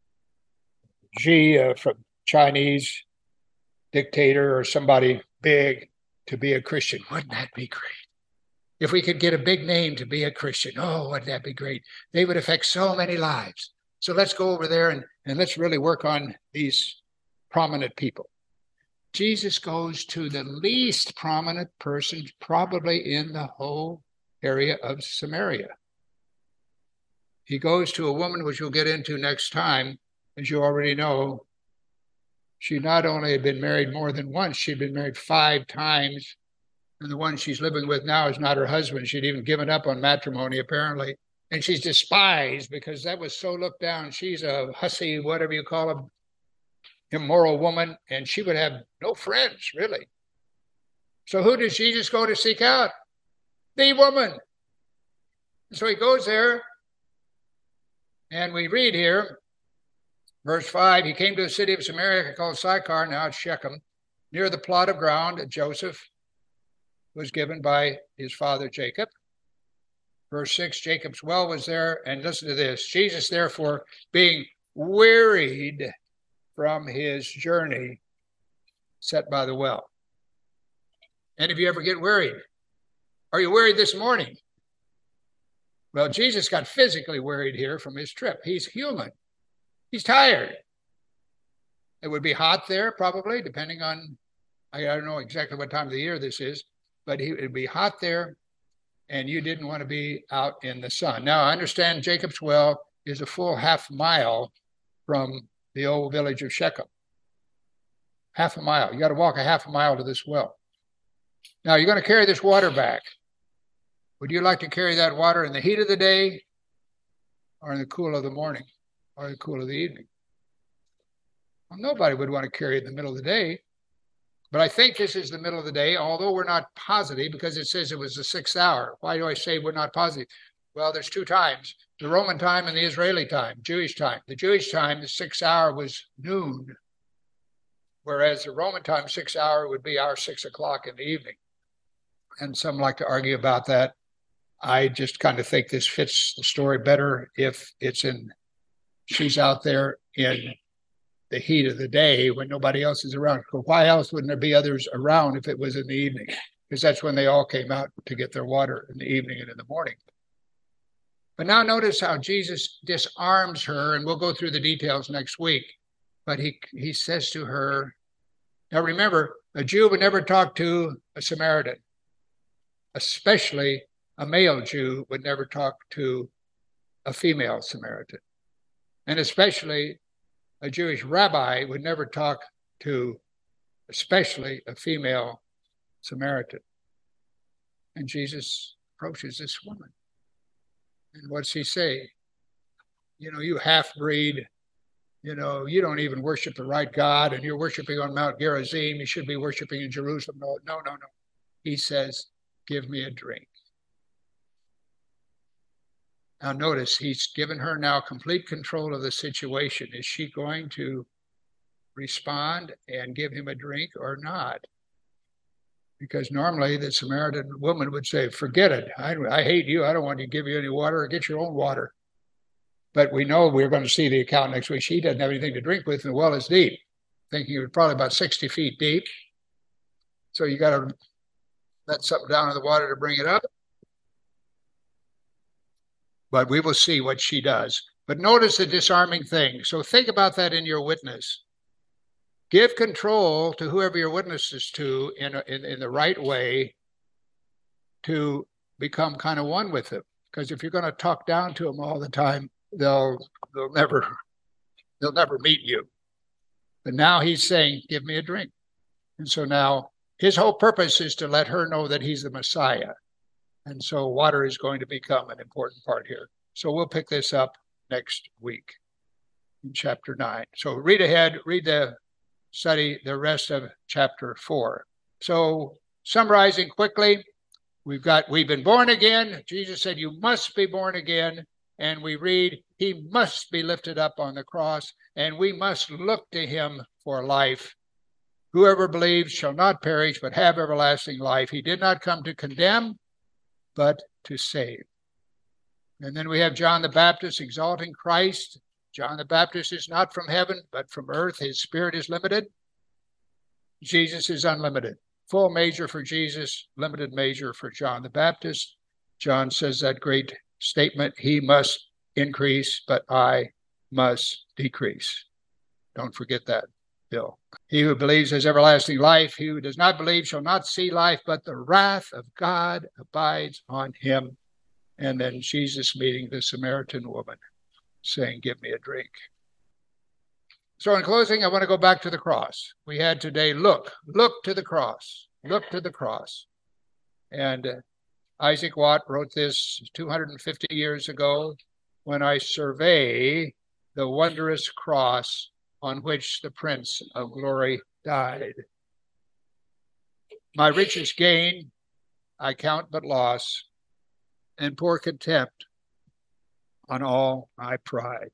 S1: Xi uh, from Chinese dictator or somebody big to be a Christian, wouldn't that be great? If we could get a big name to be a Christian, oh, wouldn't that be great? They would affect so many lives. So let's go over there and, and let's really work on these prominent people. Jesus goes to the least prominent person probably in the whole area of Samaria. He goes to a woman, which we'll get into next time. As you already know, she not only had been married more than once, she'd been married five times. And the one she's living with now is not her husband. She'd even given up on matrimony, apparently. And she's despised because that was so looked down. She's a hussy, whatever you call them. immoral woman, and she would have no friends, really. So who does Jesus go to seek out? The woman. So he goes there, and we read here, verse five, he came to a city of Samaria called Sychar, now it's Shechem, near the plot of ground that Joseph was given by his father Jacob. Verse six, Jacob's well was there, and listen to this, Jesus, therefore, being wearied from his journey, sat by the well. Any of you ever get worried? Are you worried this morning? Well, Jesus got physically worried here from his trip. He's human. He's tired. It would be hot there, probably, depending on, I don't know exactly what time of the year this is, but it would be hot there, and you didn't want to be out in the sun. Now, I understand Jacob's well is a full half mile from the old village of Shechem. Half a mile. You got to walk a half a mile to this well. Now, you're going to carry this water back. Would you like to carry that water in the heat of the day or in the cool of the morning or the cool of the evening? Well, nobody would want to carry it in the middle of the day. But I think this is the middle of the day, although we're not positive because it says it was the sixth hour. Why do I say we're not positive? Well, there's two times, the Roman time and the Israeli time, Jewish time. The Jewish time, the sixth hour was noon, whereas the Roman time, sixth hour would be our six o'clock in the evening. And some like to argue about that. I just kind of think this fits the story better if it's in, she's out there in the heat of the day when nobody else is around. Why else wouldn't there be others around if it was in the evening? Because that's when they all came out to get their water, in the evening and in the morning. But now notice how Jesus disarms her, and we'll go through the details next week. But he, he says to her, now remember, a Jew would never talk to a Samaritan, especially a male Jew would never talk to a female Samaritan. And especially a Jewish rabbi would never talk to especially a female Samaritan. And Jesus approaches this woman. And what's he say? You know, you half-breed, you know, you don't even worship the right God, and you're worshiping on Mount Gerizim. You should be worshiping in Jerusalem. No, no, no, no. He says, give me a drink. Now notice, he's given her now complete control of the situation. Is she going to respond and give him a drink or not? Because normally the Samaritan woman would say, forget it. I, I hate you. I don't want to give you any water. Get your own water. But we know we're going to see the account next week. She doesn't have anything to drink with, and the well is deep. Thinking it was probably about sixty feet deep. So you got to let something down in the water to bring it up. But we will see what she does. But notice the disarming thing. So think about that in your witness. Give control to whoever your witness is to in, a, in, in the right way to become kind of one with them. Because if you're going to talk down to them all the time, they'll they'll never they'll never meet you. But now he's saying, give me a drink. And so now his whole purpose is to let her know that he's the Messiah. And so water is going to become an important part here. So we'll pick this up next week in chapter nine. So read ahead, read the study, the rest of chapter four. So summarizing quickly, we've got, we've been born again. Jesus said, you must be born again. And we read, he must be lifted up on the cross, and we must look to him for life. Whoever believes shall not perish, but have everlasting life. He did not come to condemn, but to save. And then we have John the Baptist exalting Christ. John the Baptist is not from heaven, but from earth. His spirit is limited. Jesus is unlimited. Full measure for Jesus, limited measure for John the Baptist. John says that great statement, he must increase, but I must decrease. Don't forget that, Bill. He who believes has everlasting life. He who does not believe shall not see life, but the wrath of God abides on him. And then Jesus meeting the Samaritan woman, saying, give me a drink. So in closing, I want to go back to the cross. We had today, look, look to the cross, look to the cross. And uh, Isaac Watt wrote this two hundred fifty years ago. When I survey the wondrous cross, on which the Prince of Glory died. My richest gain I count but loss, and pour contempt on all my pride.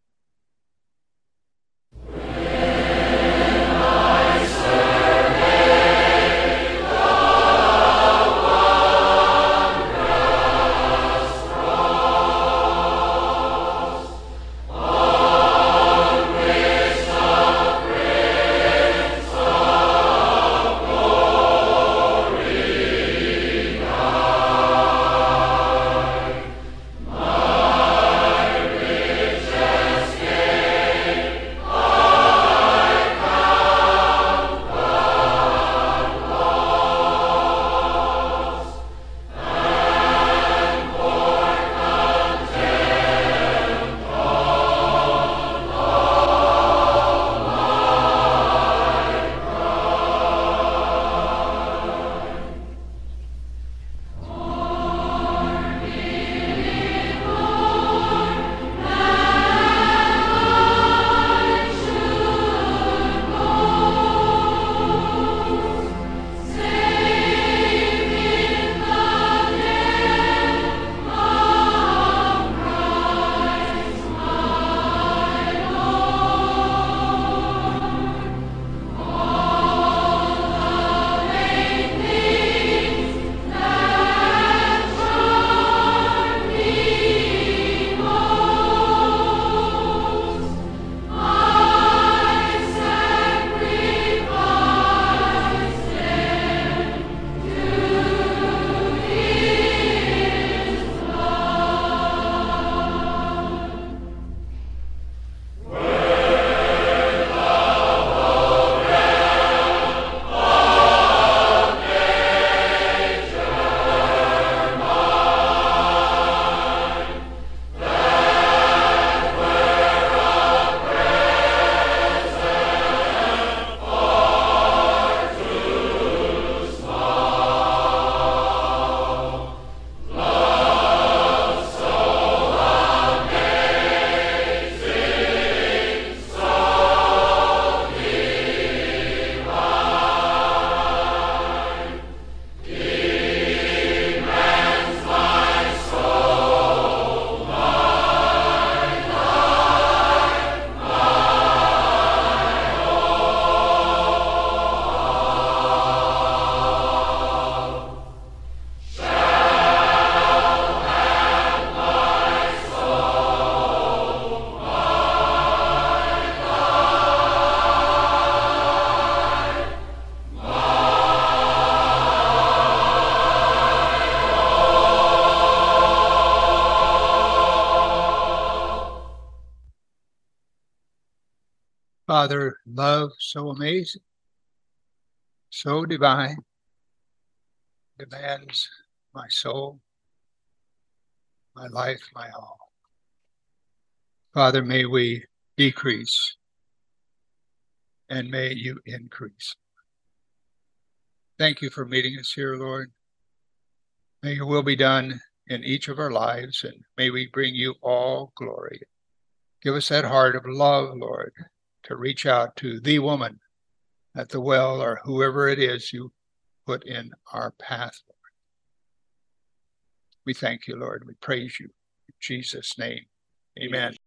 S1: Father, love so amazing, so divine, demands my soul, my life, my all. Father, may we decrease and may you increase. Thank you for meeting us here, Lord. May your will be done in each of our lives, and may we bring you all glory. Give us that heart of love, Lord, to reach out to the woman at the well or whoever it is you put in our path, Lord. We thank you, Lord. We praise you. In Jesus' name, amen.